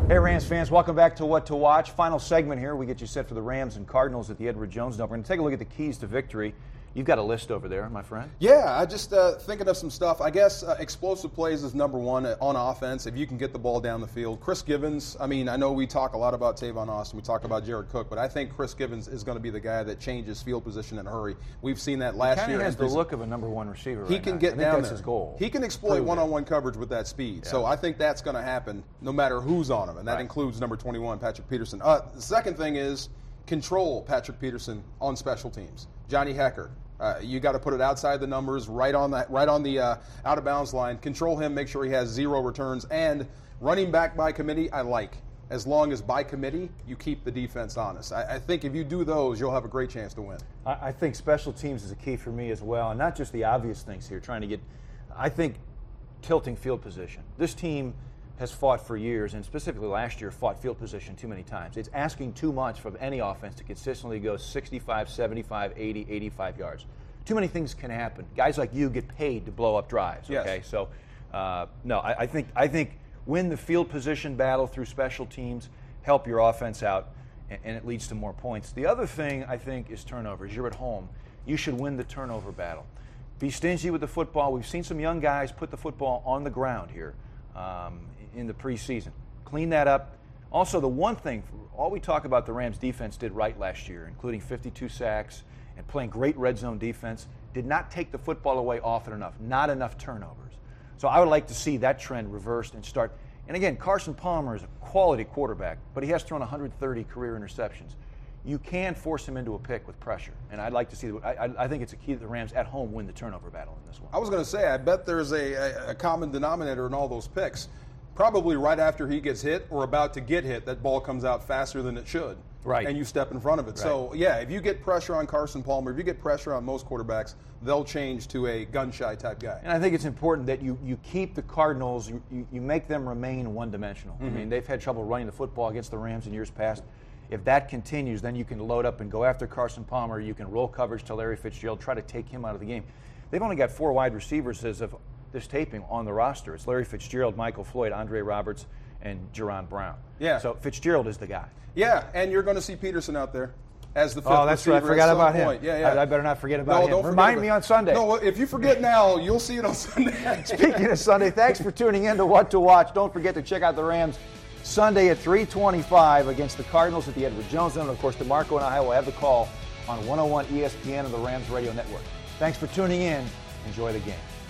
Hey Rams fans, welcome back to What to Watch. Final segment here. We get you set for the Rams and Cardinals at the Edward Jones Dome. We're going to take a look at the keys to victory. You've got a list over there, my friend. Yeah, I just thinking of some stuff. I guess explosive plays is number one on offense. If you can get the ball down the field, Chris Givens. I mean, I know we talk a lot about Tavon Austin, we talk about Jared Cook, but I think Chris Givens is going to be the guy that changes field position in a hurry. We've seen that last year. He has the look of a number one receiver. He can get down there. That's his goal. He can exploit one-on-one coverage with that speed. Yeah. So I think that's going to happen no matter who's on him, and that includes number 21, Patrick Peterson. The second thing is control Patrick Peterson on special teams. Johnny Hekker. You got to put it outside the numbers, right on the out of bounds line. Control him, make sure he has 0 returns, and running back by committee. I like, as long as by committee you keep the defense honest. I think if you do those, you'll have a great chance to win. I think special teams is a key for me as well, and not just the obvious things here. I think tilting field position. This team has fought for years, and specifically last year, fought field position too many times. It's asking too much from any offense to consistently go 65, 75, 80, 85 yards. Too many things can happen. Guys like you get paid to blow up drives, okay? Yes. So, no, I think win the field position battle through special teams, help your offense out, and it leads to more points. The other thing, I think, is turnovers. You're at home. You should win the turnover battle. Be stingy with the football. We've seen some young guys put the football on the ground here. In the preseason. Clean that up. Also, the one thing, all we talk about the Rams defense did right last year, including 52 sacks and playing great red zone defense, did not take the football away often enough, not enough turnovers. So I would like to see that trend reversed and start. And again, Carson Palmer is a quality quarterback, but he has thrown 130 career interceptions. You can force him into a pick with pressure, and I'd like to see. I think it's a key that the Rams at home win the turnover battle in this one. I was going to say, I bet there's a common denominator in all those picks. Probably right after he gets hit or about to get hit, that ball comes out faster than it should. Right. And you step in front of it. Right. So, yeah, if you get pressure on Carson Palmer, if you get pressure on most quarterbacks, they'll change to a gun-shy type guy. And I think it's important that you keep the Cardinals, you make them remain one-dimensional. Mm-hmm. I mean, they've had trouble running the football against the Rams in years past. If that continues, then you can load up and go after Carson Palmer. You can roll coverage to Larry Fitzgerald, try to take him out of the game. They've only got 4 wide receivers as of this taping on the roster. It's Larry Fitzgerald, Michael Floyd, Andre Roberts, and Jerron Brown. Yeah. So Fitzgerald is the guy. Yeah, and you're going to see Peterson out there as the 5th receiver. Oh, that's right. I forgot about him. Yeah. I better not forget about him. Don't Remind me on Sunday. No, if you forget now, you'll see it on Sunday. Speaking of Sunday, thanks for tuning in to What to Watch. Don't forget to check out the Rams Sunday at 3:25 against the Cardinals at the Edward Jones Dome. And, of course, DeMarco and I will have the call on 101 ESPN and the Rams Radio Network. Thanks for tuning in. Enjoy the game.